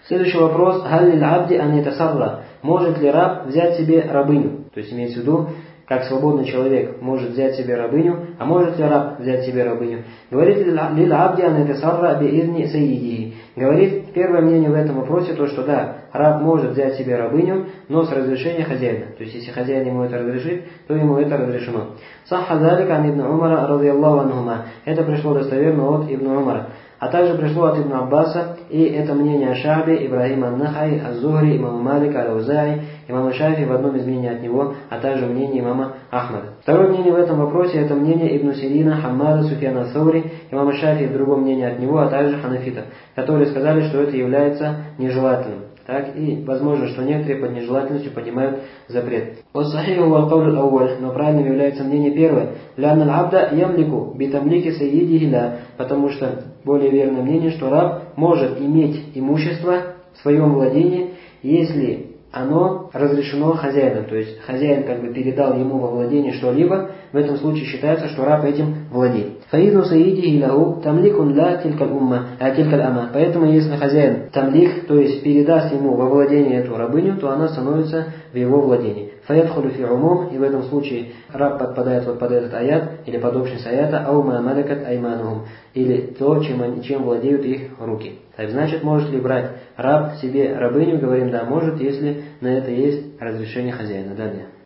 Следующий вопрос. Халлиль абди анитасарра. Может ли раб взять себе рабыню? То есть имеется в виду, как свободный человек может взять себе рабыню, а может ли раб взять себе рабыню? Говорит лиль абди анитасарра биизни сайидихи. Говорит первое мнение в этом вопросе то, что да, раб может взять себе рабыню, но с разрешения хозяина. То есть если хозяин ему это разрешит, то ему это разрешено. Сахха залика ан ибн Умара радийаллаху анхума. Это пришло достоверно от ибн Умара. А также пришло от Ибн Аббаса, и это мнение Шаби, Ибрахима ан-Нахай, аз-Зухри, имама Малика, аль-Аузаи, имама Шафи в одном из мнений от него, а также мнение имама Ахмада. Второе мнение в этом вопросе это мнение Ибн Сирина, Хаммада, Суфьяна ас-Саури, имама Шафи в другом мнении от него, а также ханафитов, которые сказали, что это является нежелательным. Так, и возможно, что некоторые под нежелательностью понимают запрет. Но правильным является мнение первое. Потому что более верное мнение, что раб может иметь имущество в своем владении, если оно разрешено хозяином. То есть хозяин как бы передал ему во владение что-либо, в этом случае считается, что раб этим владеет. Поэтому если хозяин тамлик, то есть передаст ему во владение эту рабыню, то она становится в его владении. Фаядхулю фи умум, и в этом случае раб подпадает вот под этот аят, или под общность аята, ау ма малакат айманухум, или то, чем владеют их руки. Так значит, может ли брать раб себе рабыню? Говорим, да, может, если на это есть разрешение хозяина. Далее.